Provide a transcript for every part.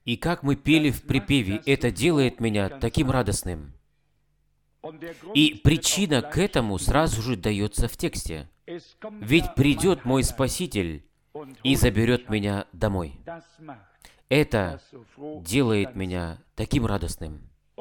И как мы пели в припеве, это делает меня таким радостным. И причина к этому сразу же дается в тексте. Ведь придет мой Спаситель и заберет меня домой. Это делает меня таким радостным.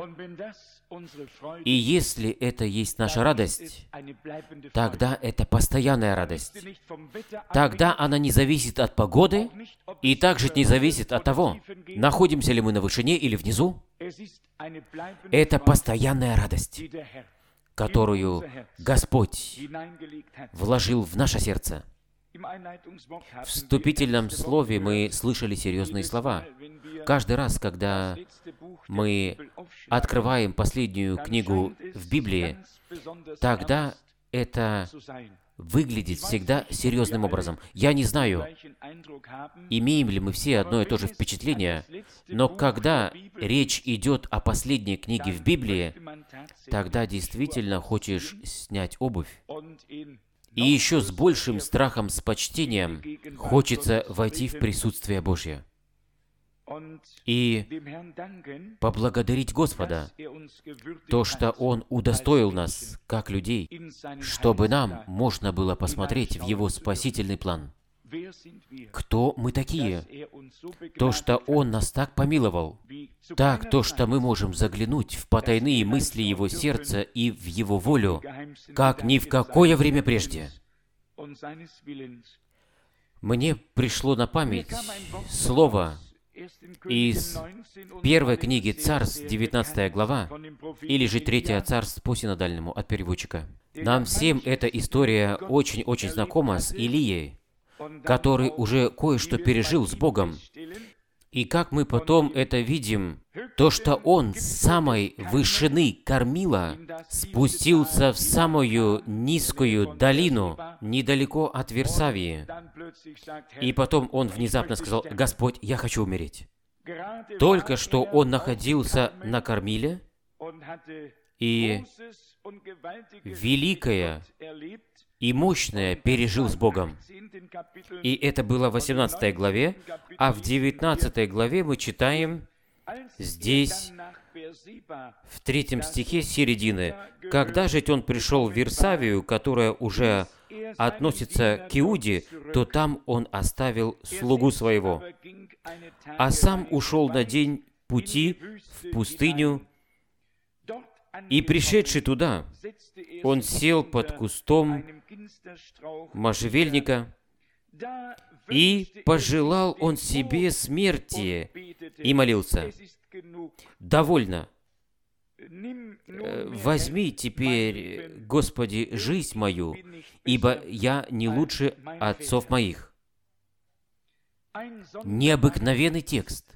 И если это есть наша радость, тогда это постоянная радость. Тогда она не зависит от погоды и также не зависит от того, находимся ли мы на вышине или внизу. Это постоянная радость, которую Господь вложил в наше сердце. В вступительном слове мы слышали серьезные слова. Каждый раз, когда мы открываем последнюю книгу в Библии, тогда это выглядит всегда серьезным образом. Я не знаю, имеем ли мы все одно и то же впечатление, но когда речь идет о последней книге в Библии, тогда действительно хочешь снять обувь. И еще с большим страхом, с почтением хочется войти в присутствие Божье и поблагодарить Господа, то, что Он удостоил нас, как людей, чтобы нам можно было посмотреть в Его спасительный план. Кто мы такие? То, что Он нас так помиловал, так то, что мы можем заглянуть в потайные мысли Его сердца и в Его волю, как ни в какое время прежде. Мне пришло на память слово из первой книги Царств, 19 глава, или же 3 Царств по синодальному от переводчика. Нам всем эта история очень-очень знакома с Илией, который уже кое-что пережил с Богом. И как мы потом это видим, то, что он с самой вышины Кармила спустился в самую низкую долину, недалеко от Вирсавии. И потом он внезапно сказал: «Господь, я хочу умереть». Только что он находился на Кармиле, и великое и мощное пережил с Богом. И это было в 18 главе, а в 19 главе мы читаем здесь, в 3 стихе с середины: «Когда же он пришел в Вирсавию, которая уже относится к Иуде, то там он оставил слугу своего, а сам ушел на день пути в пустыню, и, пришедший туда, он сел под кустом можжевельника, и пожелал он себе смерти, и молился: «Довольно. Возьми теперь, Господи, жизнь мою, ибо я не лучше отцов моих». Необыкновенный текст.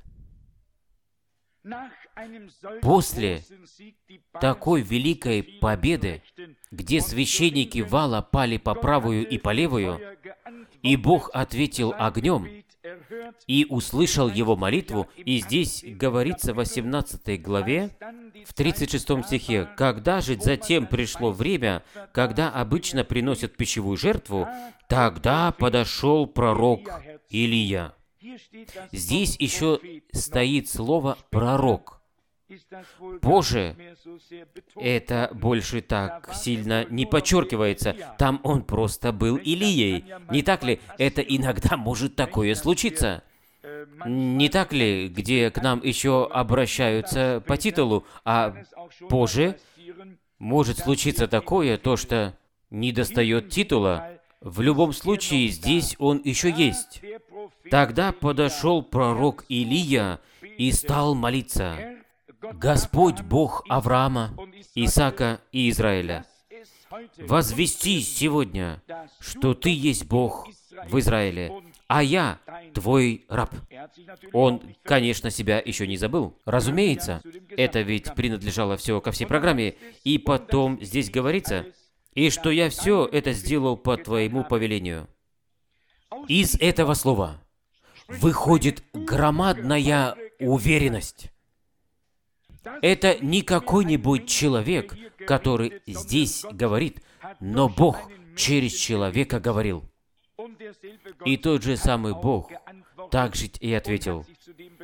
После такой великой победы, где священники вала пали по правую и по левую, и Бог ответил огнем, и услышал его молитву, и здесь говорится в 18 главе, в 36 стихе: «Когда же затем пришло время, когда обычно приносят пищевую жертву, тогда подошел пророк Илия». Здесь еще стоит слово «пророк». Боже, это больше так сильно не подчеркивается. Там он просто был Илией. Не так ли? Это иногда может такое случиться. Не так ли, где к нам еще обращаются по титулу, а позже может случиться такое, то, что не достает титула. В любом случае, здесь он еще есть. Тогда подошел пророк Илия и стал молиться: «Господь, Бог Авраама, Исаака и Израиля, возвести сегодня, что Ты есть Бог в Израиле, а я Твой раб». Он, конечно, себя еще не забыл. Разумеется, это ведь принадлежало все ко всей программе. И потом здесь говорится: «И что я все это сделал по Твоему повелению». Из этого слова выходит громадная уверенность. Это не какой-нибудь человек, который здесь говорит, но Бог через человека говорил. И тот же самый Бог также и ответил.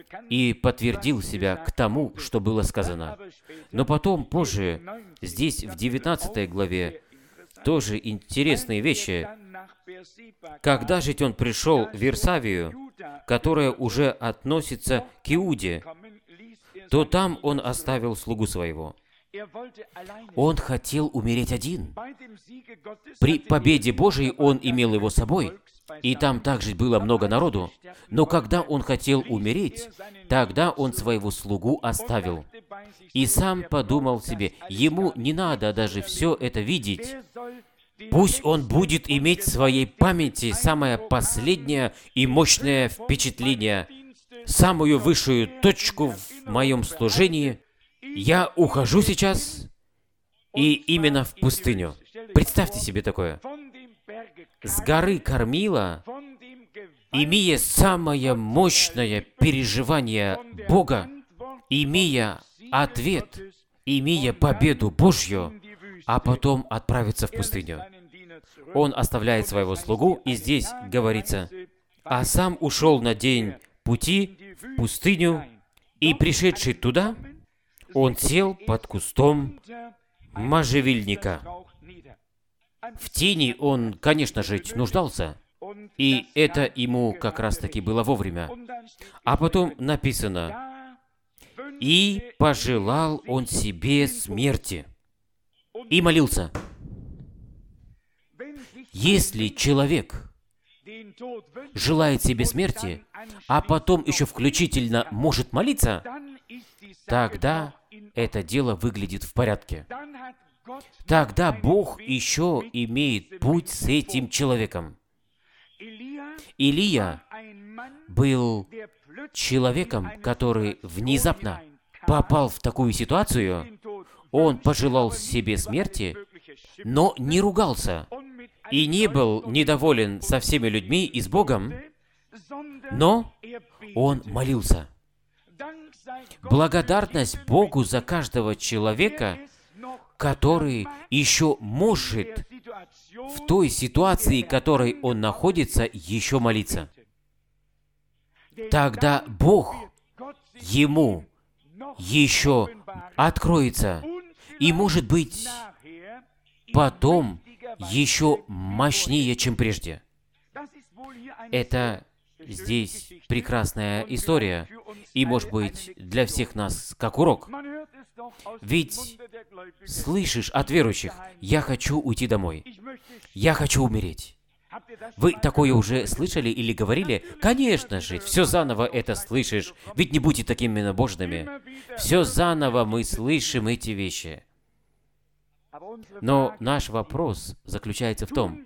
и подтвердил себя к тому, что было сказано. Но потом, позже, здесь, в 19 главе, тоже интересные вещи. Когда же он пришел в Вирсавию, которая уже относится к Иуде, то там он оставил слугу своего. Он хотел умереть один. При победе Божией он имел его с собой, и там также было много народу. Но когда он хотел умереть, тогда он своего слугу оставил. И сам подумал себе, ему не надо даже все это видеть. Пусть он будет иметь в своей памяти самое последнее и мощное впечатление, самую высшую точку в моем служении. Я ухожу сейчас, и именно в пустыню. Представьте себе такое. С горы Кармила, имея самое мощное переживание Бога, имея ответ, имея победу Божью, а потом отправиться в пустыню. Он оставляет своего слугу, и здесь говорится, а сам ушел на день пути в пустыню, и, пришедший туда, он сел под кустом можжевельника. В тени он, конечно же, нуждался, и это ему как раз-таки было вовремя. А потом написано, «И пожелал он себе смерти, и молился». Если человек желает себе смерти, а потом еще включительно может молиться, тогда это дело выглядит в порядке. Тогда Бог еще имеет путь с этим человеком. Илия был человеком, который внезапно попал в такую ситуацию. Он пожелал себе смерти, но не ругался и не был недоволен со всеми людьми и с Богом, но он молился. Благодарность Богу за каждого человека, который еще может в той ситуации, в которой он находится, еще молиться. Тогда Бог ему еще откроется, и, может быть, потом еще мощнее, чем прежде. Это здесь прекрасная история, и, может быть, для всех нас как урок. Ведь слышишь от верующих, «Я хочу уйти домой, я хочу умереть». Вы такое уже слышали или говорили? Конечно же, все заново это слышишь, ведь не будьте такими набожными. Все заново мы слышим эти вещи. Но наш вопрос заключается в том,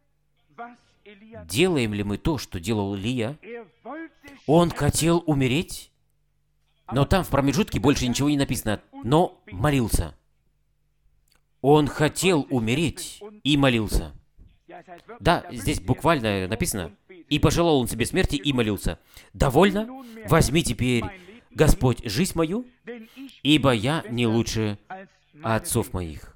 делаем ли мы то, что делал Илия? Он хотел умереть, но там в промежутке больше ничего не написано, но молился. Он хотел умереть и молился. Да, здесь буквально написано, «И пожелал он себе смерти и молился. Довольно? Возьми теперь, Господь, жизнь мою, ибо я не лучше отцов моих».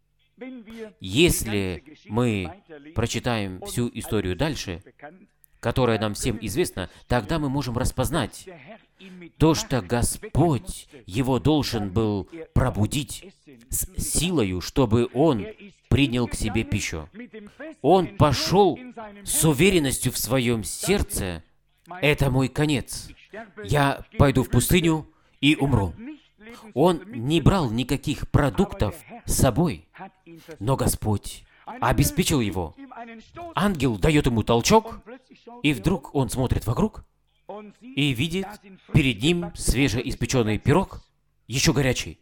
Если мы прочитаем всю историю дальше, которая нам всем известна, тогда мы можем распознать то, что Господь его должен был пробудить с силою, чтобы он принял к себе пищу. Он пошел с уверенностью в своем сердце, «Это мой конец. Я пойду в пустыню и умру». Он не брал никаких продуктов с собой, но Господь обеспечил его. Ангел дает ему толчок, и вдруг он смотрит вокруг и видит перед ним свежеиспеченный пирог, еще горячий.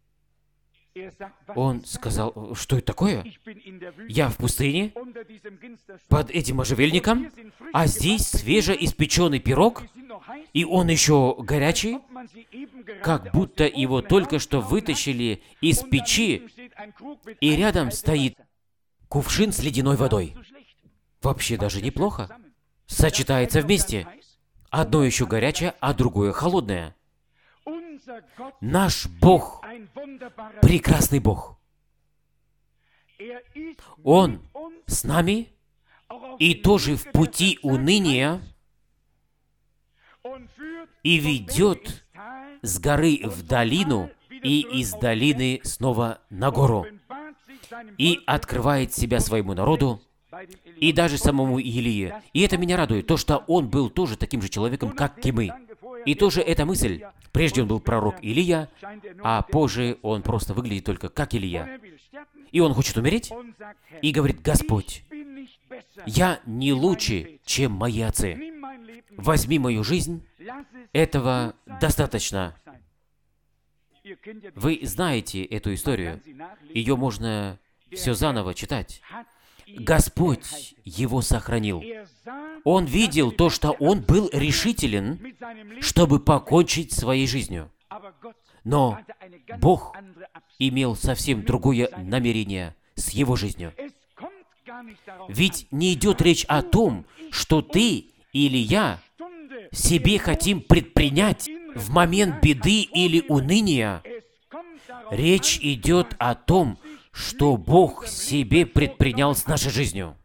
Он сказал, «Что это такое? Я в пустыне, под этим можжевельником, а здесь свежеиспеченный пирог, и он еще горячий, как будто его только что вытащили из печи, и рядом стоит кувшин с ледяной водой». Вообще даже неплохо. Сочетается вместе. Одно еще горячее, а другое холодное. Наш Бог — прекрасный Бог. Он с нами, и тоже в пути уныния, и ведет с горы в долину, и из долины снова на гору, и открывает себя своему народу, и даже самому Илии. И это меня радует, то, что он был тоже таким же человеком, как и мы. И тоже эта мысль. Прежде он был пророк Илия, а позже он просто выглядит только как Илия. И он хочет умереть, и говорит: «Господь, я не лучше, чем мои отцы. Возьми мою жизнь, этого достаточно». Вы знаете эту историю. Ее можно все заново читать. Господь его сохранил. Он видел то, что он был решителен, чтобы покончить своей жизнью. Но Бог имел совсем другое намерение с его жизнью. Ведь не идет речь о том, что ты или я себе хотим предпринять в момент беды или уныния. Речь идет о том, что Бог себе предпринял с нашей жизнью.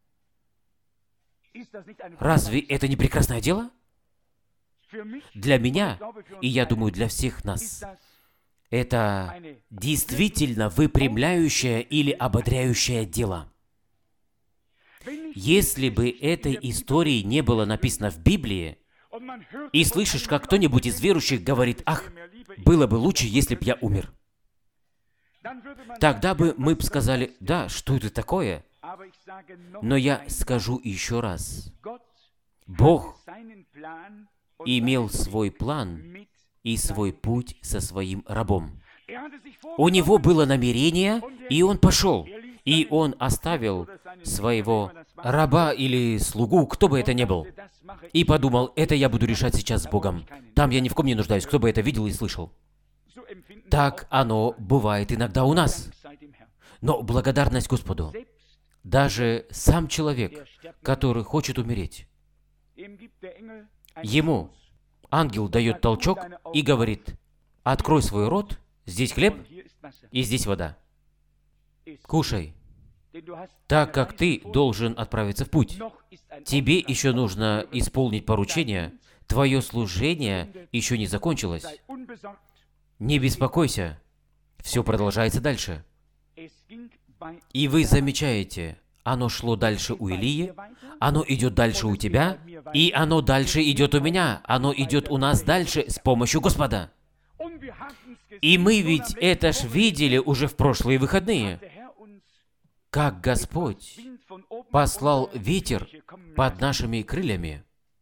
Разве это не прекрасное дело? Для меня, и я думаю, для всех нас, это действительно выпрямляющее или ободряющее дело. Если бы этой истории не было написано в Библии, и слышишь, как кто-нибудь из верующих говорит: «Ах, было бы лучше, если б я умер», тогда бы мы бы сказали: «Да, что это такое?» Но я скажу еще раз. Бог имел свой план и свой путь со своим рабом. У него было намерение, и он пошел. И он оставил своего раба или слугу, кто бы это ни был, и подумал: это я буду решать сейчас с Богом. Там я ни в ком не нуждаюсь, кто бы это видел и слышал. Так оно бывает иногда у нас. Но благодарность Господу. Даже сам человек, который хочет умереть, ему ангел дает толчок и говорит: «Открой свой рот, здесь хлеб и здесь вода. Кушай, так как ты должен отправиться в путь. Тебе еще нужно исполнить поручение, твое служение еще не закончилось. Не беспокойся, все продолжается дальше». И вы замечаете, оно шло дальше у Илии, оно идет дальше у тебя, и оно дальше идет у меня, оно идет у нас дальше с помощью Господа. И мы ведь это ж видели уже в прошлые выходные, как Господь послал ветер под нашими крыльями.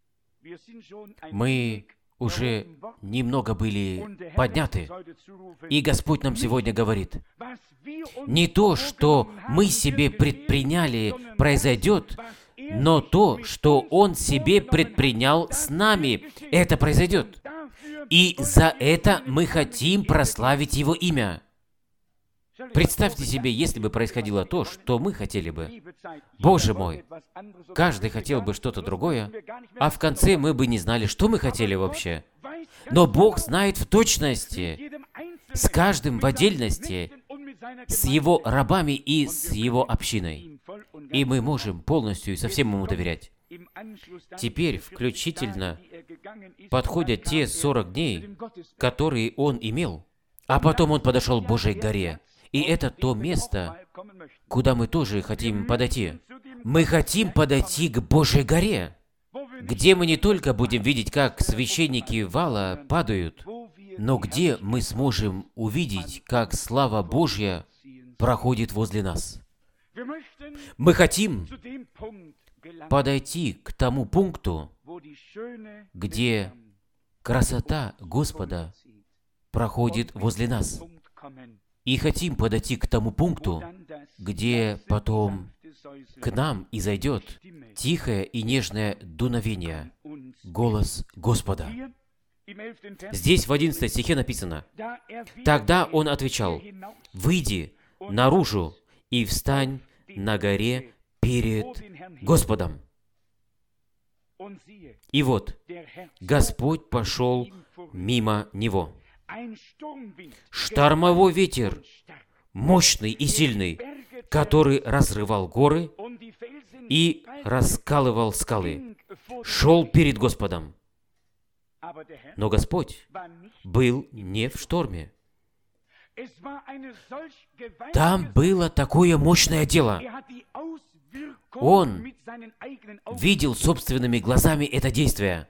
Мы уже немного были подняты, и Господь нам сегодня говорит: не то, что мы себе предприняли, произойдет, но то, что Он себе предпринял с нами, это произойдет. И за это мы хотим прославить Его имя. Представьте себе, если бы происходило то, что мы хотели бы. Боже мой, каждый хотел бы что-то другое, а в конце мы бы не знали, что мы хотели вообще. Но Бог знает в точности, с каждым в отдельности, с Его рабами и с Его общиной. И мы можем полностью и совсем Ему доверять. Теперь, включительно, подходят те 40 дней, которые Он имел, а потом Он подошел к Божьей горе. И это то место, куда мы тоже хотим подойти. Мы хотим подойти к Божьей горе, где мы не только будем видеть, как священники вала падают, но где мы сможем увидеть, как слава Божья проходит возле нас. Мы хотим подойти к тому пункту, где красота Господа проходит возле нас. И хотим подойти к тому пункту, где потом к нам изойдет тихое и нежное дуновение, голос Господа. Здесь в 11 стихе написано: «Тогда он отвечал: выйди наружу и встань на горе перед Господом». И вот, Господь пошел мимо него. Штормовой ветер, мощный и сильный, который разрывал горы и раскалывал скалы, шел перед Господом. Но Господь был не в шторме. Там было такое мощное дело. Он видел собственными глазами это действие.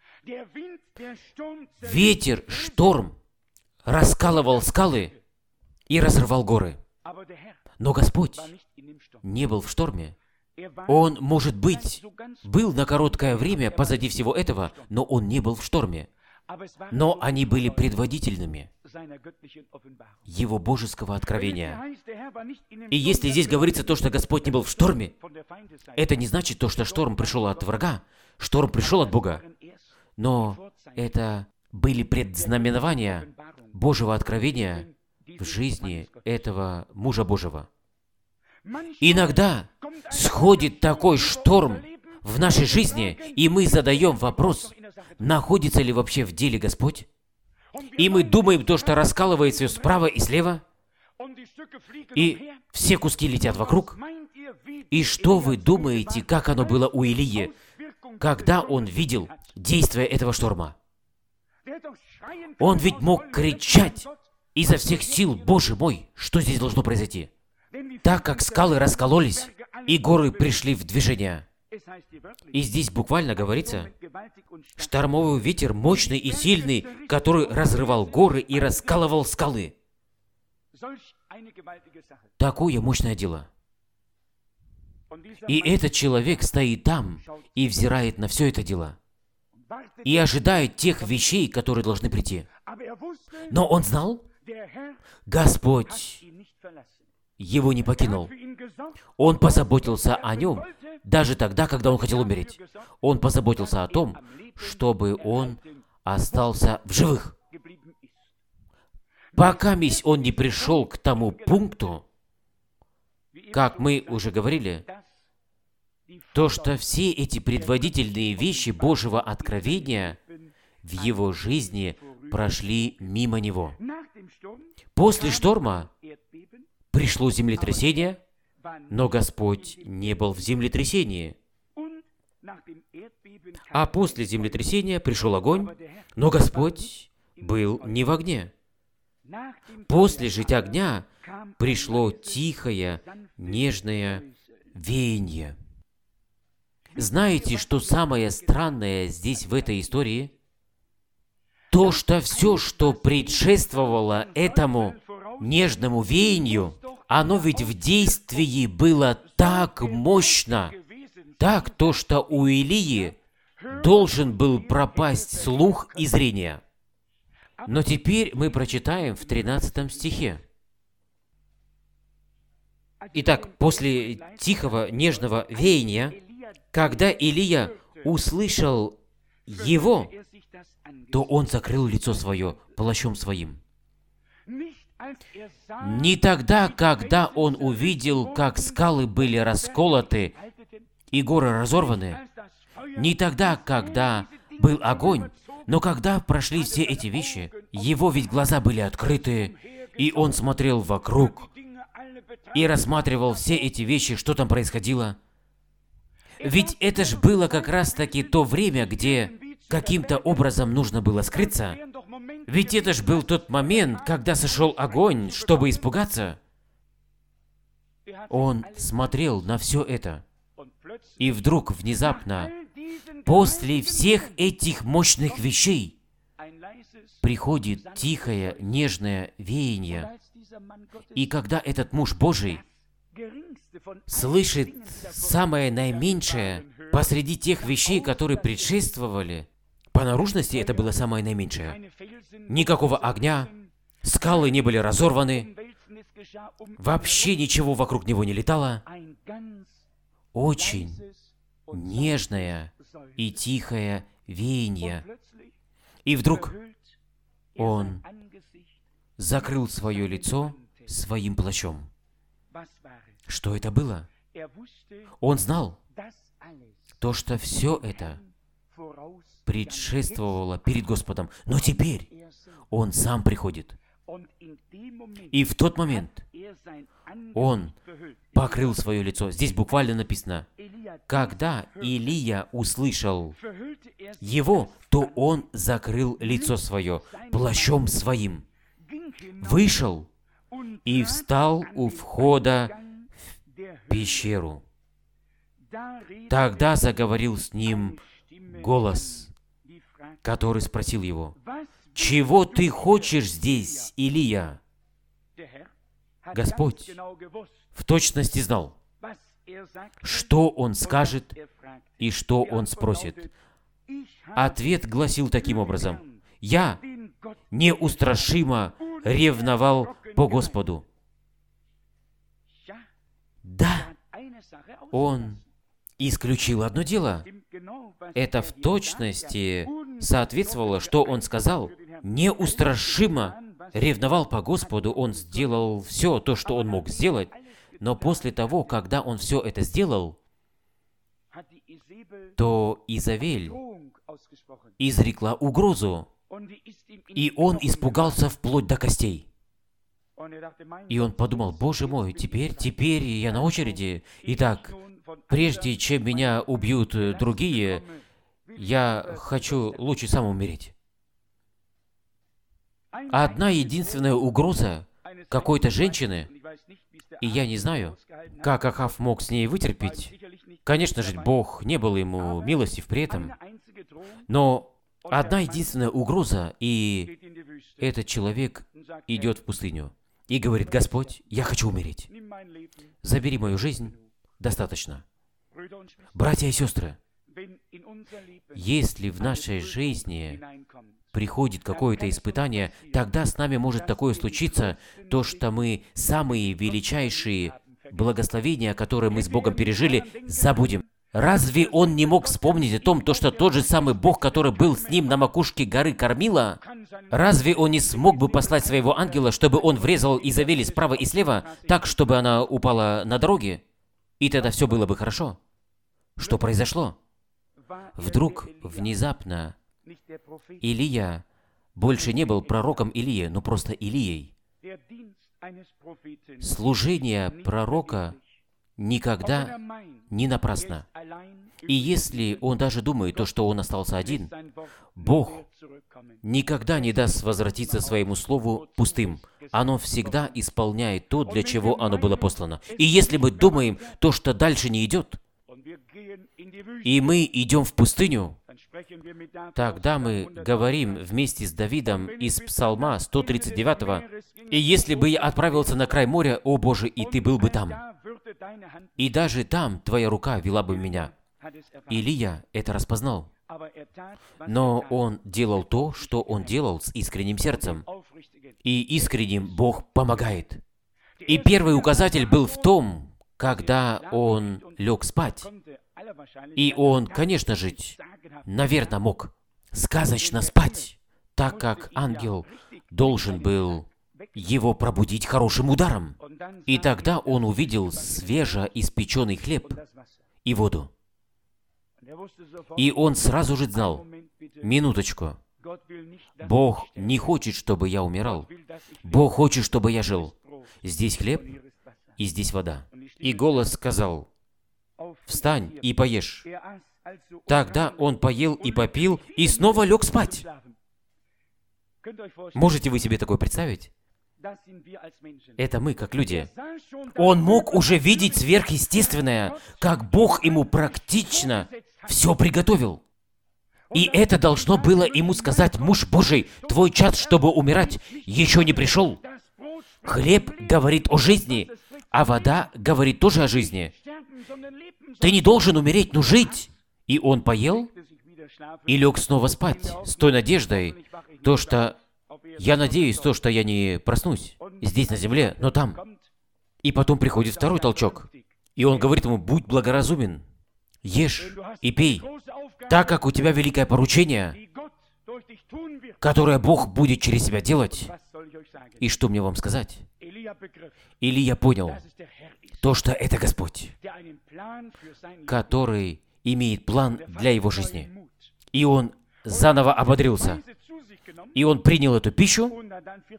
Ветер, шторм раскалывал скалы и разрывал горы. Но Господь не был в шторме. Он, может быть, был на короткое время позади всего этого, но Он не был в шторме. Но они были предводительными Его божеского откровения. И если здесь говорится то, что Господь не был в шторме, это не значит то, что шторм пришел от врага. Шторм пришел от Бога. Но это были предзнаменования Божьего откровения в жизни этого мужа Божьего. Иногда сходит такой шторм в нашей жизни, и мы задаем вопрос, находится ли вообще в деле Господь? И мы думаем то, что раскалывается справа и слева, и все куски летят вокруг. И что вы думаете, как оно было у Илии, когда он видел действие этого шторма? Он ведь мог кричать изо всех сил: «Боже мой, что здесь должно произойти?» Так как скалы раскололись, и горы пришли в движение. И здесь буквально говорится, штормовой ветер мощный и сильный, который разрывал горы и раскалывал скалы. Такое мощное дело. И этот человек стоит там и взирает на все это дело. И ожидает тех вещей, которые должны прийти. Но он знал, Господь его не покинул. Он позаботился о нем, даже тогда, когда он хотел умереть. Он позаботился о том, чтобы он остался в живых. Пока он не пришел к тому пункту, как мы уже говорили, то, что все эти предводительные вещи Божьего откровения в его жизни прошли мимо него. После шторма пришло землетрясение, но Господь не был в землетрясении. А после землетрясения пришел огонь, но Господь был не в огне. После же огня пришло тихое, нежное веяние. Знаете, что самое странное здесь, в этой истории? То, что все, что предшествовало этому нежному веянию, оно ведь в действии было так мощно, так то, что у Илии должен был пропасть слух и зрение. Но теперь мы прочитаем в 13 стихе. Итак, после тихого, нежного веяния, когда Илия услышал его, то он закрыл лицо свое плащом своим. Не тогда, когда он увидел, как скалы были расколоты и горы разорваны, не тогда, когда был огонь, но когда прошли все эти вещи, его ведь глаза были открыты, и он смотрел вокруг и рассматривал все эти вещи, что там происходило. Ведь это ж было как раз-таки то время, где каким-то образом нужно было скрыться. Ведь это ж был тот момент, когда сошел огонь, чтобы испугаться. Он смотрел на все это. И вдруг, внезапно, после всех этих мощных вещей, приходит тихое, нежное веяние. И когда этот муж Божий слышит самое наименьшее посреди тех вещей, которые предшествовали, по наружности это было самое наименьшее. Никакого огня, скалы не были разорваны, вообще ничего вокруг него не летало. Очень нежное и тихое веяние. И вдруг он закрыл свое лицо своим плащом. Что это было? Он знал то, что все это предшествовало перед Господом. Но теперь Он сам приходит. И в тот момент Он покрыл свое лицо. Здесь буквально написано, когда Илия услышал его, то он закрыл лицо свое плащом своим, вышел и встал у входа в пещеру. Тогда заговорил с ним голос, который спросил его: «Чего ты хочешь здесь, Илия?» Господь в точности знал, что он скажет и что он спросит. Ответ гласил таким образом: «Я неустрашимо ревновал по Господу». Да, он исключил одно дело. Это в точности соответствовало, что он сказал. Неустрашимо ревновал по Господу. Он сделал все то, что он мог сделать. Но после того, когда он все это сделал, то Изавель изрекла угрозу, и он испугался вплоть до костей. И он подумал: «Боже мой, теперь я на очереди. Итак, прежде чем меня убьют другие, я хочу лучше сам умереть». Одна единственная угроза какой-то женщины, и я не знаю, как Ахав мог с ней вытерпеть. Конечно же, Бог не был ему милостив при этом. Но одна единственная угроза, и этот человек идет в пустыню и говорит: «Господь, я хочу умереть. Забери мою жизнь, достаточно». Братья и сестры, если в нашей жизни приходит какое-то испытание, тогда с нами может такое случиться, то, что мы самые величайшие благословения, которые мы с Богом пережили, забудем. Разве он не мог вспомнить о том, что тот же самый Бог, который был с ним на макушке горы Кармила, разве он не смог бы послать своего ангела, чтобы он врезал Изавели справа и слева, так, чтобы она упала на дороге? И тогда все было бы хорошо. Что произошло? Вдруг, внезапно, Илия больше не был пророком Илии, но просто Илией. Служение пророка никогда не напрасно. И если он даже думает, что он остался один, Бог никогда не даст возвратиться своему слову пустым. Оно всегда исполняет то, для чего оно было послано. И если мы думаем, что дальше не идет, и мы идем в пустыню, тогда мы говорим вместе с Давидом из Псалма 139: «И если бы я отправился на край моря, о Боже, и Ты был бы там, и даже там Твоя рука вела бы меня». Илия это распознал, но он делал то, что он делал с искренним сердцем, и искренним Бог помогает. И первый указатель был в том, когда он лег спать. И он, конечно же, наверное, мог сказочно спать, так как ангел должен был его пробудить хорошим ударом. И тогда он увидел свежеиспеченный хлеб и воду. И он сразу же знал: минуточку, Бог не хочет, чтобы я умирал. Бог хочет, чтобы я жил. Здесь хлеб и здесь вода. И голос сказал: «Встань и поешь». Тогда он поел и попил, и снова лег спать. Можете вы себе такое представить? Это мы, как люди. Он мог уже видеть сверхъестественное, как Бог ему практично все приготовил. И это должно было ему сказать: «Муж Божий, твой час, чтобы умирать, еще не пришел». Хлеб говорит о жизни, а вода говорит тоже о жизни. Ты не должен умереть, но жить. И он поел и лег снова спать с той надеждой, что я надеюсь, что я не проснусь здесь на земле, но там. И потом приходит второй толчок, и он говорит ему: «Будь благоразумен, ешь и пей, так как у тебя великое поручение, которое Бог будет через тебя делать». И что мне вам сказать? Илия понял что это Господь, который имеет план для его жизни. И он заново ободрился. И он принял эту пищу,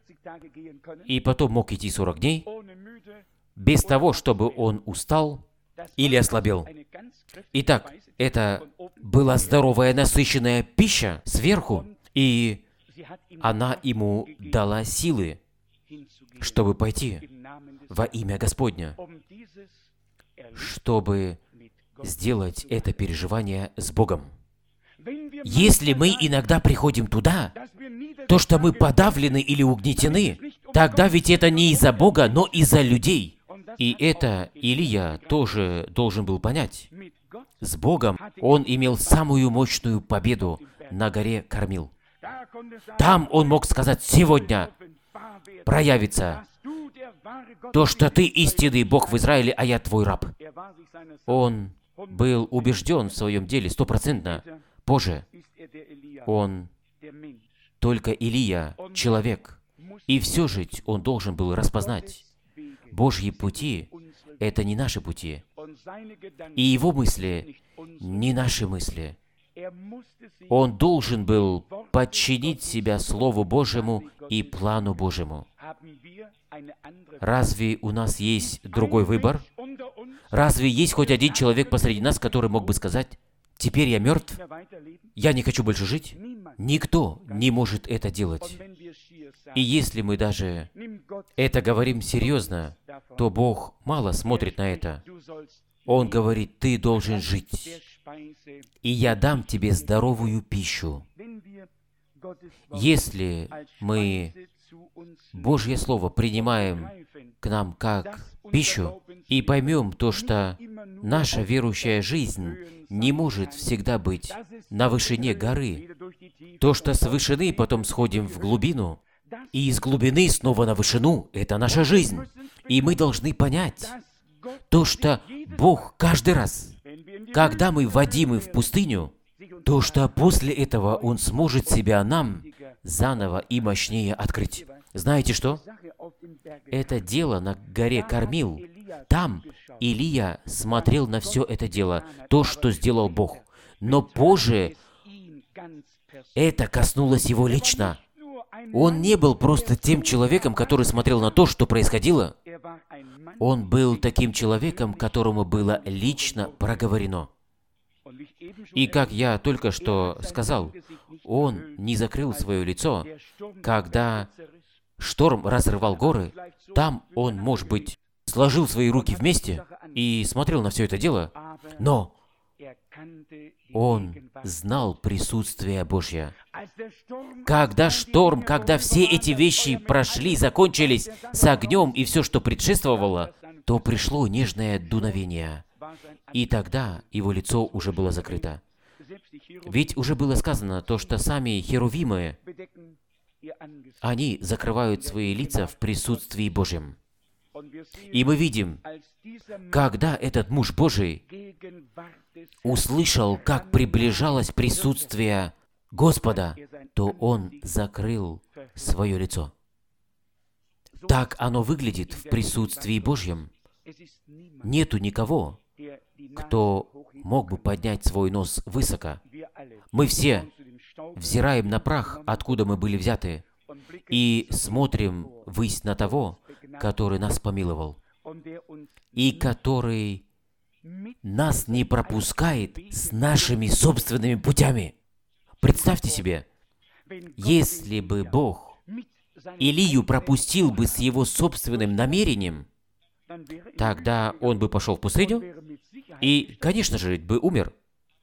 и потом мог идти 40 дней, без того, чтобы он устал или ослабел. Итак, это была здоровая, насыщенная пища сверху, и она ему дала силы, чтобы пойти во имя Господня, чтобы сделать это переживание с Богом. Если мы иногда приходим туда, то, что мы подавлены или угнетены, тогда ведь это не из-за Бога, но из-за людей. И это Илия тоже должен был понять. С Богом он имел самую мощную победу на горе Кармил. Там он мог сказать: «Сегодня проявится то, что ты истинный Бог в Израиле, а я твой раб». Он был убежден в своем деле стопроцентно. Позже он только Илия, человек. И все же он должен был распознать: Божьи пути — это не наши пути. И Его мысли — не наши мысли. Он должен был подчинить себя Слову Божьему и плану Божьему. Разве у нас есть другой выбор? Разве есть хоть один человек посреди нас, который мог бы сказать: «Теперь я мертв, я не хочу больше жить»? Никто не может это делать. И если мы даже это говорим серьезно, то Бог мало смотрит на это. Он говорит: «Ты должен жить, и я дам тебе здоровую пищу». Если мы Божье Слово принимаем к нам как пищу и поймем то, что наша верующая жизнь не может всегда быть на вышине горы, то, что с вышины потом сходим в глубину, и из глубины снова на вышину — это наша жизнь. И мы должны понять то, что Бог каждый раз, когда мы вводимы в пустыню, то, что после этого Он сможет себя нам заново и мощнее открыть. Знаете что? Это дело на горе Кармил. Там Илия смотрел на все это дело, то, что сделал Бог. Но позже это коснулось его лично. Он не был просто тем человеком, который смотрел на то, что происходило. Он был таким человеком, которому было лично проговорено. И как я только что сказал, он не закрыл свое лицо, когда шторм разрывал горы. Там он, может быть, сложил свои руки вместе и смотрел на все это дело, но он знал присутствие Божье. Когда шторм, когда все эти вещи прошли, закончились с огнем и все, что предшествовало, то пришло нежное дуновение. И тогда его лицо уже было закрыто. Ведь уже было сказано то, что сами херувимы, они закрывают свои лица в присутствии Божьем. И мы видим, когда этот муж Божий услышал, как приближалось присутствие Господа, то он закрыл свое лицо. Так оно выглядит в присутствии Божьем. Нету никого, кто мог бы поднять свой нос высоко. Мы все взираем на прах, откуда мы были взяты, и смотрим ввысь на того, который нас помиловал, и который нас не пропускает с нашими собственными путями. Представьте себе, если бы Бог Илию пропустил бы с его собственным намерением, тогда он бы пошел в пустыню и, конечно же, бы умер.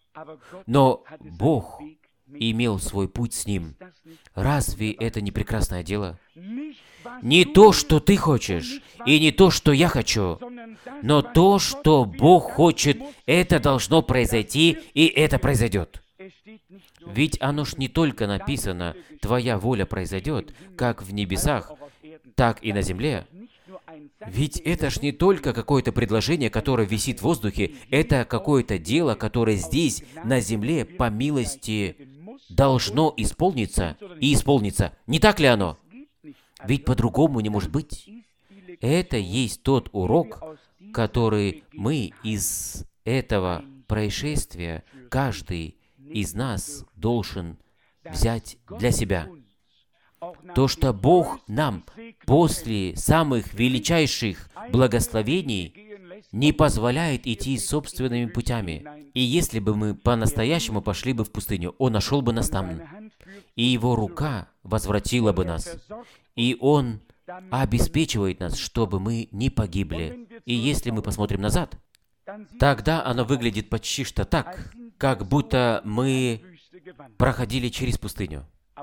Но Бог имел свой путь с ним. Разве это не прекрасное дело? Не то, что ты хочешь, и не то, что я хочу, но то, что Бог хочет, это должно произойти, и это произойдет. Ведь оно ж не только написано: «Твоя воля произойдет, как в небесах, так и на земле». Ведь это ж не только какое-то предложение, которое висит в воздухе, это какое-то дело, которое здесь, на земле, по милости, должно исполниться и исполниться. Не так ли оно? Ведь по-другому не может быть. Это есть тот урок, который мы из этого происшествия, каждый из нас должен взять для себя. То, что Бог нам после самых величайших благословений не позволяет идти собственными путями. И если бы мы по-настоящему пошли бы в пустыню, Он нашел бы нас там, и Его рука возвратила бы нас, и Он обеспечивает нас, чтобы мы не погибли. И если мы посмотрим назад, тогда оно выглядит почти что так, как будто мы проходили через пустыню.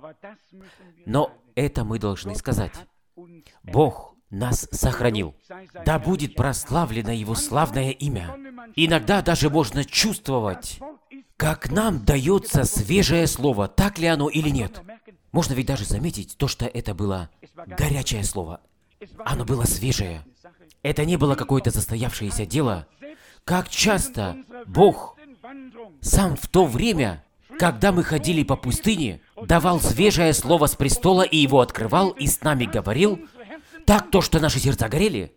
Но это мы должны сказать. Бог нас сохранил. Да будет прославлено Его славное имя. Иногда даже можно чувствовать, как нам дается свежее слово, так ли оно или нет. Можно ведь даже заметить то, что это было горячее слово. Оно было свежее. Это не было какое-то застоявшееся дело. Как часто Бог сам в то время, когда мы ходили по пустыне, давал свежее слово с престола и его открывал, и с нами говорил, так то, что наши сердца горели.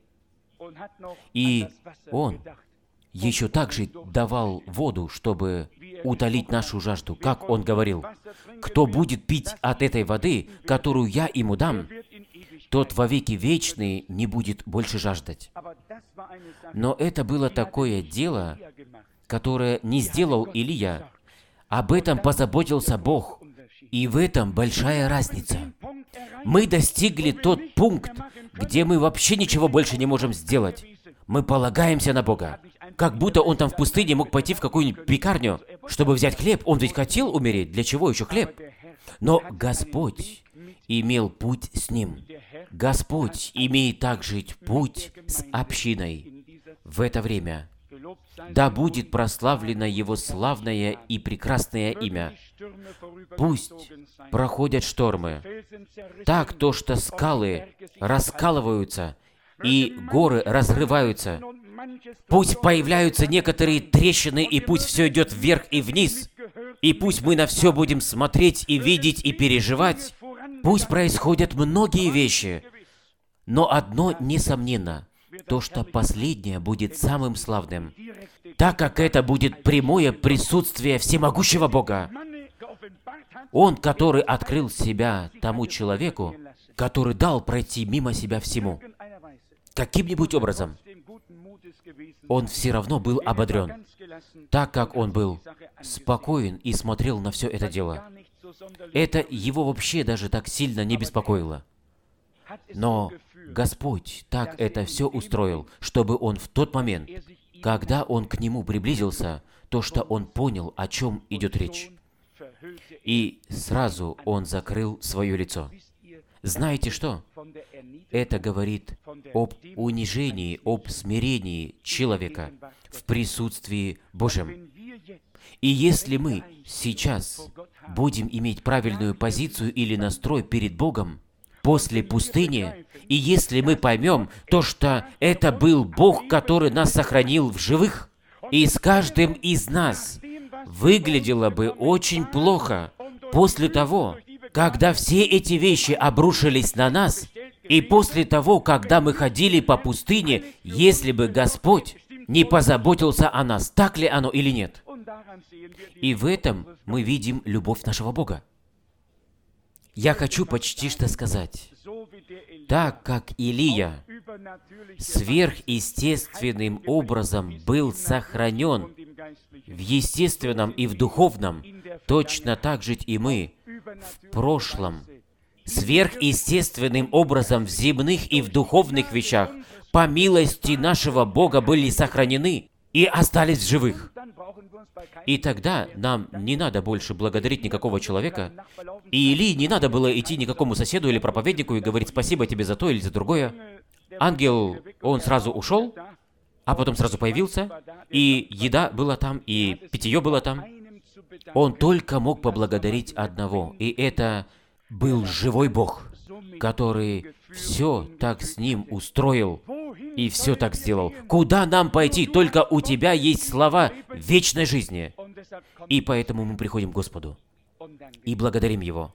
И Он еще также давал воду, чтобы утолить нашу жажду. Как Он говорил, кто будет пить от этой воды, которую я ему дам, тот во веки вечные не будет больше жаждать. Но это было такое дело, которое не сделал Илия. Об этом позаботился Бог. И в этом большая разница. Мы достигли тот пункт, где мы вообще ничего больше не можем сделать. Мы полагаемся на Бога. Как будто Он там в пустыне мог пойти в какую-нибудь пекарню, чтобы взять хлеб. Он ведь хотел умереть. Для чего еще хлеб? Но Господь имел путь с ним. Господь имеет также путь с общиной в это время. Да будет прославлено Его славное и прекрасное имя. Пусть проходят штормы. Так то, что скалы раскалываются, и горы разрываются. Пусть появляются некоторые трещины, и пусть все идет вверх и вниз. И пусть мы на все будем смотреть и видеть и переживать. Пусть происходят многие вещи. Но одно несомненно, то, что последнее будет самым славным, так как это будет прямое присутствие всемогущего Бога. Он, который открыл себя тому человеку, который дал пройти мимо себя всему. Каким-нибудь образом он все равно был ободрен, так как он был спокоен и смотрел на все это дело. Это его вообще даже так сильно не беспокоило. Но Господь так это все устроил, чтобы он в тот момент, когда он к нему приблизился, то, что он понял, о чем идет речь. И сразу он закрыл свое лицо. Знаете что? Это говорит об унижении, об смирении человека в присутствии Божьем. И если мы сейчас будем иметь правильную позицию или настрой перед Богом после пустыни, и если мы поймем то, что это был Бог, который нас сохранил в живых, и с каждым из нас выглядело бы очень плохо после того, когда все эти вещи обрушились на нас, и после того, когда мы ходили по пустыне, если бы Господь не позаботился о нас, так ли оно или нет. И в этом мы видим любовь нашего Бога. Я хочу почти что сказать, так как Илия сверхъестественным образом был сохранен в естественном и в духовном, точно так же и мы в прошлом сверхъестественным образом в земных и в духовных вещах по милости нашего Бога были сохранены и остались в живых. И тогда нам не надо больше благодарить никакого человека, и Илии не надо было идти никакому соседу или проповеднику и говорить «спасибо тебе за то или за другое». Ангел, он сразу ушел, а потом сразу появился, и еда была там, и питье было там. Он только мог поблагодарить одного, и это был живой Бог, который все так с ним устроил и все так сделал. Куда нам пойти? Только у Тебя есть слова вечной жизни. И поэтому мы приходим к Господу и благодарим Его.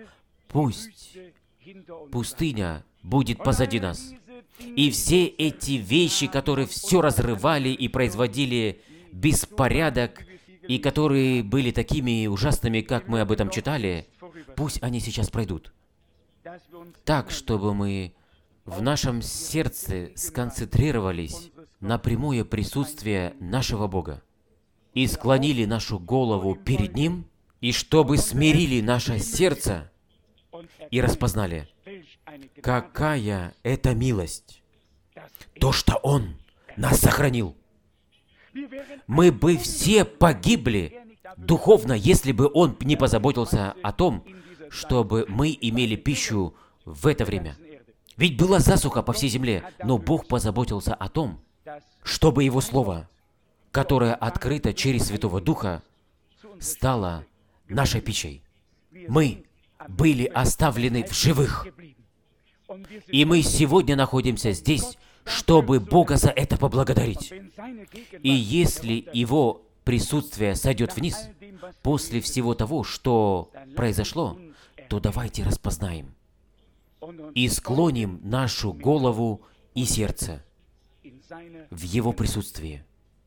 Пусть пустыня будет позади нас. И все эти вещи, которые все разрывали и производили беспорядок, и которые были такими ужасными, как мы об этом читали, пусть они сейчас пройдут. Так, чтобы мы в нашем сердце сконцентрировались на прямое присутствие нашего Бога и склонили нашу голову перед Ним, и чтобы смирили наше сердце и распознали, какая это милость, то, что Он нас сохранил. Мы бы все погибли духовно, если бы Он не позаботился о том, чтобы мы имели пищу в это время. Ведь была засуха по всей земле, но Бог позаботился о том, чтобы Его Слово, которое открыто через Святого Духа, стало нашей пищей. Мы были оставлены в живых. И мы сегодня находимся здесь, чтобы Бога за это поблагодарить. И если Его присутствие сойдет вниз, после всего того, что произошло, то давайте распознаем и склоним нашу голову и сердце в Его присутствии.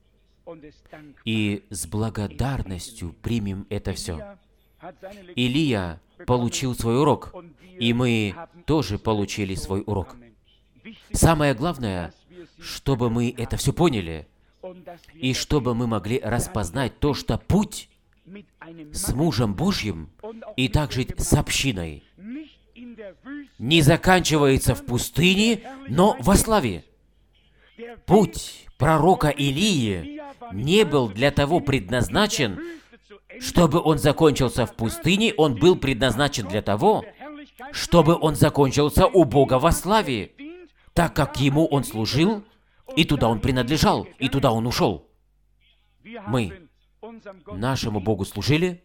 И с благодарностью примем это все. Илия получил свой урок, и мы тоже получили свой урок. Самое главное, чтобы мы это все поняли, и чтобы мы могли распознать то, что путь с мужем Божьим и также с общиной не заканчивается в пустыне, но во славе. Путь пророка Илии не был для того предназначен, чтобы он закончился в пустыне, он был предназначен для того, чтобы он закончился у Бога во славе, так как ему он служил, и туда он принадлежал, и туда он ушел. Мы нашему Богу служили,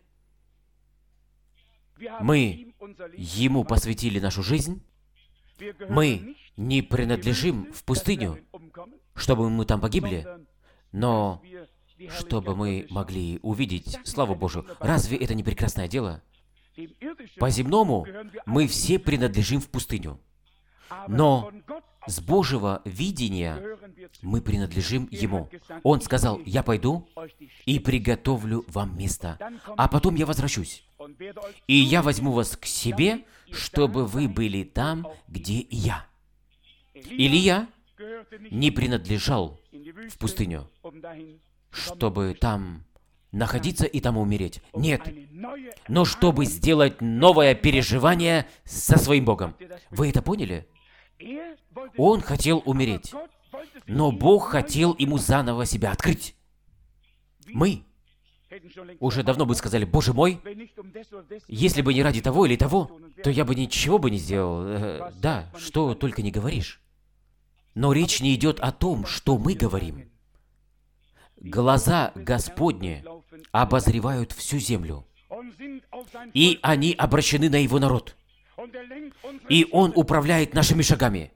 мы Ему посвятили нашу жизнь, мы не принадлежим в пустыню, чтобы мы там погибли, но чтобы мы могли увидеть славу Божию. Разве это не прекрасное дело? По-земному мы все принадлежим в пустыню, но с Божьего видения мы принадлежим Ему. Он сказал: «Я пойду и приготовлю вам место, а потом я возвращусь, и я возьму вас к себе, чтобы вы были там, где и я». Илия не принадлежал в пустыню, чтобы там находиться и там умереть. Нет, но чтобы сделать новое переживание со своим Богом. Вы это поняли? Он хотел умереть, но Бог хотел ему заново себя открыть. Мы уже давно бы сказали: «Боже мой, если бы не ради того или того, то я бы ничего бы не сделал». Да, что только не говоришь. Но речь не идет о том, что мы говорим. Глаза Господни обозревают всю землю, и они обращены на Его народ. И Он управляет нашими шагами.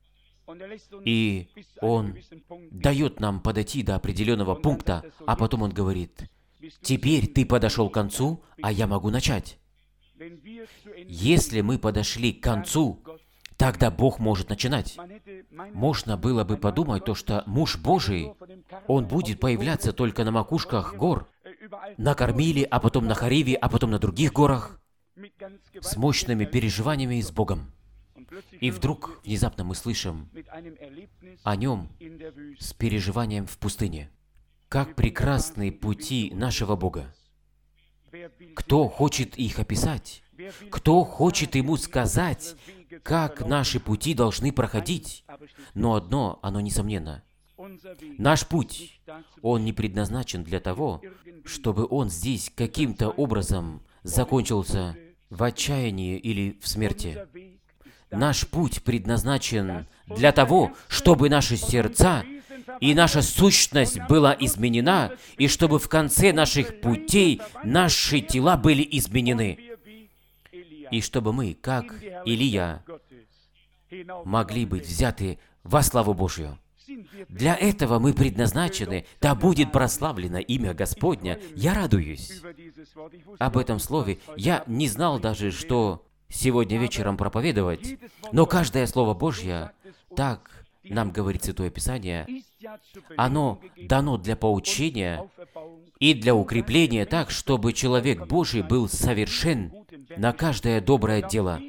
И Он дает нам подойти до определенного пункта, а потом Он говорит: «Теперь ты подошел к концу, а я могу начать». Если мы подошли к концу, тогда Бог может начинать. Можно было бы подумать то, что муж Божий, он будет появляться только на макушках гор, на Кармиле, а потом на Хариве, а потом на других горах, с мощными переживаниями с Богом. И вдруг, внезапно мы слышим о Нем с переживанием в пустыне. Как прекрасны пути нашего Бога! Кто хочет их описать? Кто хочет Ему сказать, как наши пути должны проходить? Но одно, оно несомненно. Наш путь, он не предназначен для того, чтобы он здесь каким-то образом закончился в отчаянии или в смерти. Наш путь предназначен для того, чтобы наши сердца и наша сущность была изменена, и чтобы в конце наших путей наши тела были изменены. И чтобы мы, как Илия, могли быть взяты во славу Божью. Для этого мы предназначены, да будет прославлено имя Господня. Я радуюсь об этом слове. Я не знал даже, что сегодня вечером проповедовать, но каждое Слово Божье, так нам говорит Святое Писание, оно дано для поучения и для укрепления так, чтобы человек Божий был совершен на каждое доброе дело.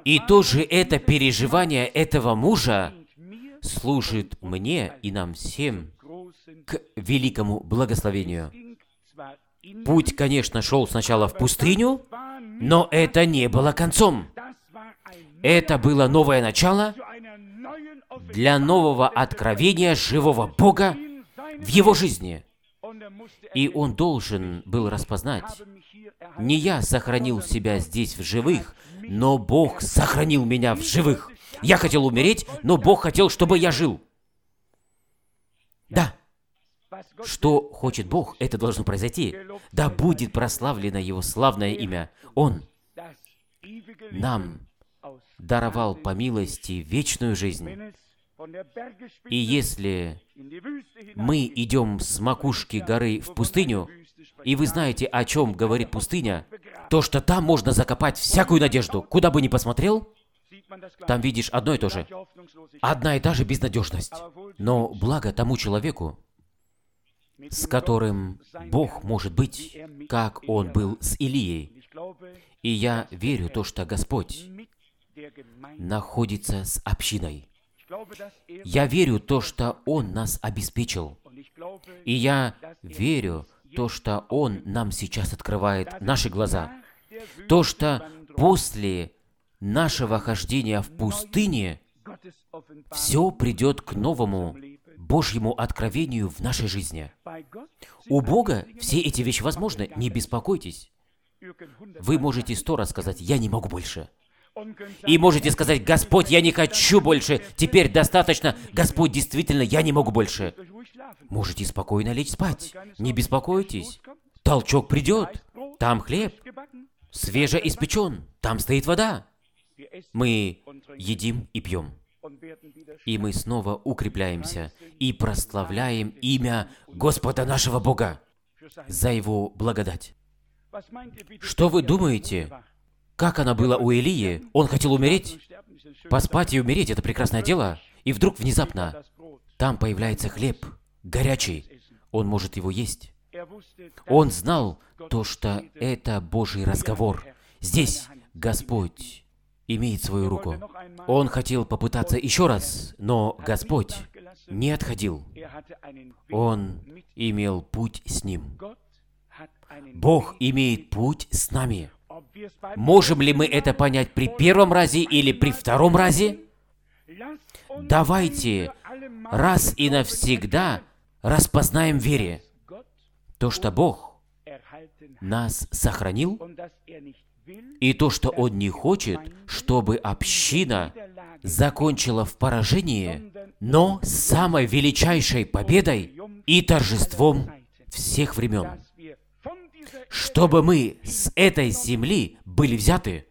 И тоже это переживание этого мужа служит мне и нам всем к великому благословению. Путь, конечно, шел сначала в пустыню, но это не было концом. Это было новое начало для нового откровения живого Бога в его жизни. И он должен был распознать: не я сохранил себя здесь в живых, но Бог сохранил меня в живых. Я хотел умереть, но Бог хотел, чтобы я жил. Да. Что хочет Бог, это должно произойти. Да будет прославлено Его славное имя. Он нам даровал по милости вечную жизнь. И если мы идем с макушки горы в пустыню, и вы знаете, о чем говорит пустыня, то, что там можно закопать всякую надежду, куда бы ни посмотрел, там видишь одно и то же. Одна и та же безнадежность. Но благо тому человеку, с которым Бог может быть, как Он был с Илией. И я верю в то, что Господь находится с общиной. Я верю в то, что Он нас обеспечил. И я верю в то, что Он нам сейчас открывает наши глаза. То, что после нашего хождения в пустыне все придет к новому Божьему откровению в нашей жизни. У Бога все эти вещи возможны, не беспокойтесь. Вы можете 100 раз сказать: «Я не могу больше». И можете сказать: «Господь, я не хочу больше, теперь достаточно, Господь, действительно, я не могу больше». Можете спокойно лечь спать, не беспокойтесь. Толчок придет, там хлеб, свежеиспечен, там стоит вода. Мы едим и пьем. И мы снова укрепляемся и прославляем имя Господа нашего Бога за Его благодать. Что вы думаете, как она была у Илии? Он хотел умереть. Поспать и умереть — это прекрасное дело. И вдруг внезапно там появляется хлеб, горячий. Он может его есть. Он знал то, что это Божий разговор. Здесь Господь имеет свою руку. Он хотел попытаться еще раз, но Господь не отходил. Он имел путь с ним. Бог имеет путь с нами. Можем ли мы это понять при первом разе или при втором разе? Давайте раз и навсегда распознаем в вере то, что Бог нас сохранил, и то, что Он не хочет, чтобы община закончила в поражении, но самой величайшей победой и торжеством всех времен. Чтобы мы с этой земли были взяты.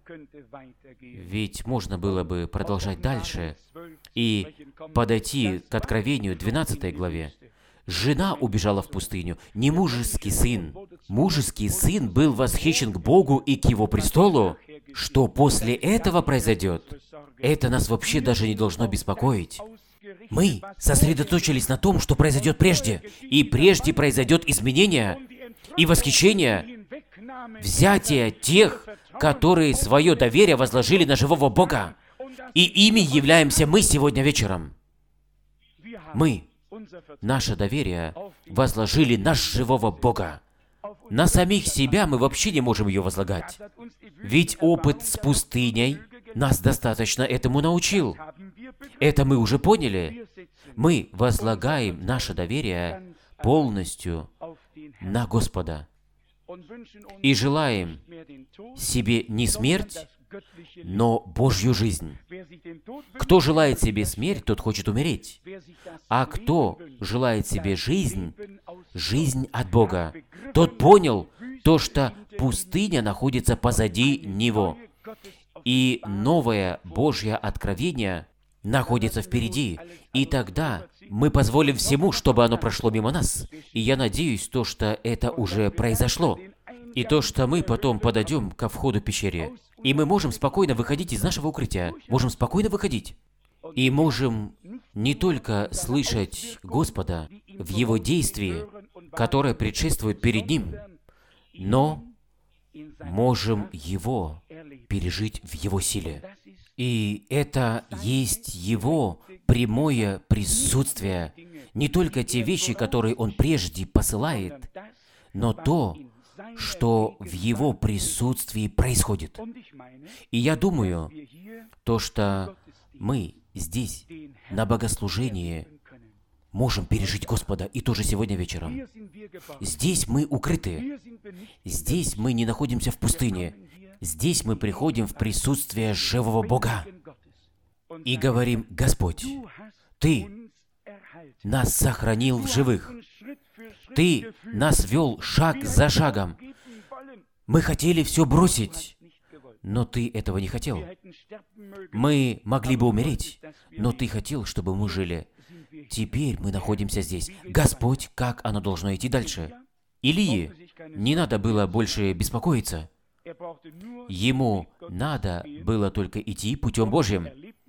Ведь можно было бы продолжать дальше и подойти к Откровению 12 главе. Жена убежала в пустыню, не мужеский сын. Мужеский сын был восхищен к Богу и к Его престолу. Что после этого произойдет, это нас вообще даже не должно беспокоить. Мы сосредоточились на том, что произойдет прежде. И прежде произойдет изменение и восхищение, взятие тех, которые свое доверие возложили на живого Бога. И ими являемся мы сегодня вечером. Мы, наше доверие, возложили на живого Бога. На самих себя мы вообще не можем ее возлагать. Ведь опыт с пустыней нас достаточно этому научил. Это мы уже поняли. Мы возлагаем наше доверие полностью на Господа и желаем себе не смерть, но Божью жизнь. Кто желает себе смерть, тот хочет умереть. А кто желает себе жизнь, жизнь от Бога, тот понял то, что пустыня находится позади него, и новое Божье откровение находится впереди. И тогда мы позволим всему, чтобы оно прошло мимо нас. И я надеюсь, то, что это уже произошло. И то, что мы потом подойдем ко входу в пещере. И мы можем спокойно выходить из нашего укрытия. Можем спокойно выходить. И можем не только слышать Господа в Его действии, которое предшествует перед Ним, но можем Его пережить в Его силе. И это есть Его прямое присутствие. Не только те вещи, которые Он прежде посылает, но то, что в Его присутствии происходит. И я думаю, то, что мы здесь, на богослужении, можем пережить Господа, и тоже сегодня вечером. Здесь мы укрыты. Здесь мы не находимся в пустыне. Здесь мы приходим в присутствие живого Бога и говорим: «Господь, Ты нас сохранил в живых. Ты нас вел шаг за шагом. Мы хотели все бросить, но Ты этого не хотел. Мы могли бы умереть, но Ты хотел, чтобы мы жили. Теперь мы находимся здесь. Господь, как оно должно идти дальше?» Илии не надо было больше беспокоиться. Ему надо было только идти путем Божьим.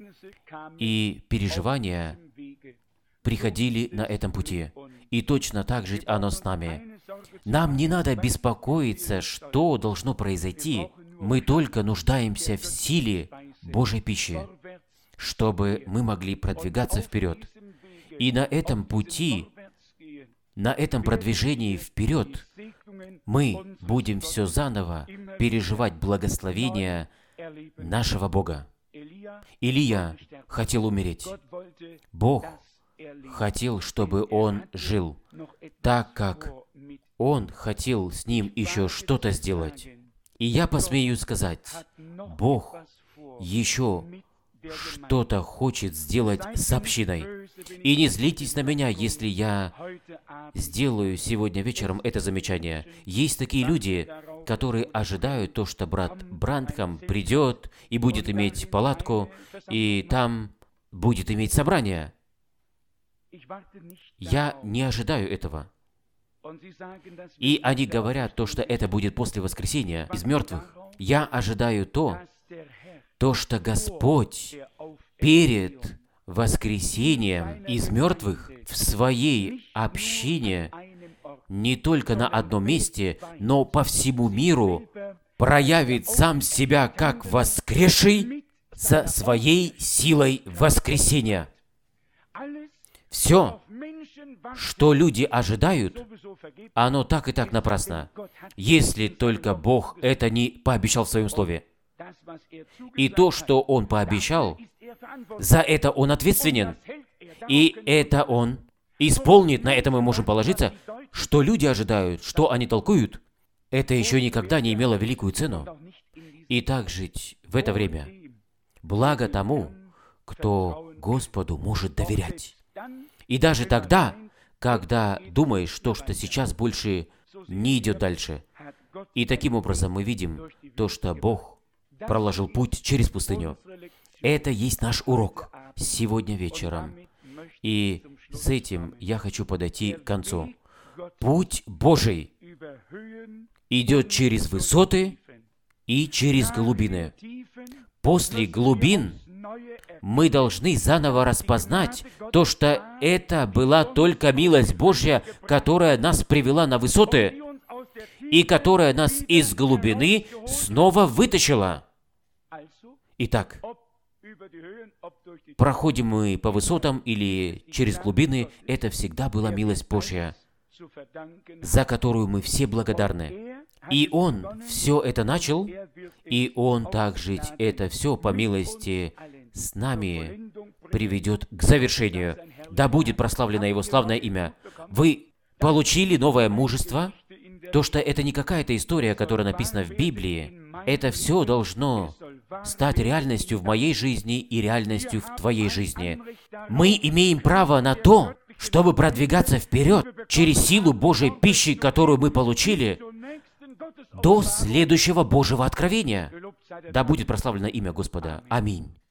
И переживания приходили на этом пути. И точно так же оно с нами. Нам не надо беспокоиться, что должно произойти. Мы только нуждаемся в силе Божьей пищи, чтобы мы могли продвигаться вперед. И на этом пути, на этом продвижении вперед, мы будем все заново переживать благословение нашего Бога. Илия хотел умереть. Бог хотел, чтобы он жил, так как Он хотел с ним еще что-то сделать. И я посмею сказать, Бог еще что-то хочет сделать с общиной. И не злитесь на меня, если я сделаю сегодня вечером это замечание. Есть такие люди, которые ожидают то, что брат Брандхам придет и будет иметь палатку, и там будет иметь собрание. Я не ожидаю этого. И они говорят то, что это будет после воскресения из мертвых. Я ожидаю то, что Господь перед воскресением из мертвых в своей общине не только на одном месте, но по всему миру проявит сам себя как воскресший со своей силой воскресения. Все, что люди ожидают, оно так и так напрасно, если только Бог это не пообещал в Своем Слове. И то, что Он пообещал, за это Он ответственен. И это Он исполнит, на это мы можем положиться. Что люди ожидают, что они толкуют, это еще никогда не имело великую цену. И так жить в это время. Благо тому, кто Господу может доверять. И даже тогда, когда думаешь, что сейчас больше не идет дальше. И таким образом мы видим то, что Бог проложил путь через пустыню. Это есть наш урок сегодня вечером. И с этим я хочу подойти к концу. Путь Божий идет через высоты и через глубины. После глубин мы должны заново распознать то, что это была только милость Божья, которая нас привела на высоты и которая нас из глубины снова вытащила. Итак, проходим мы по высотам или через глубины, это всегда была милость Божья, за которую мы все благодарны. И Он все это начал, и Он также это все по милости с нами приведет к завершению. Да будет прославлено Его славное имя. Вы получили новое мужество, то, что это не какая-то история, которая написана в Библии. Это все должно стать реальностью в моей жизни и реальностью в твоей жизни. Мы имеем право на то, чтобы продвигаться вперед через силу Божьей пищи, которую мы получили, до следующего Божьего откровения. Да будет прославлено имя Господа. Аминь.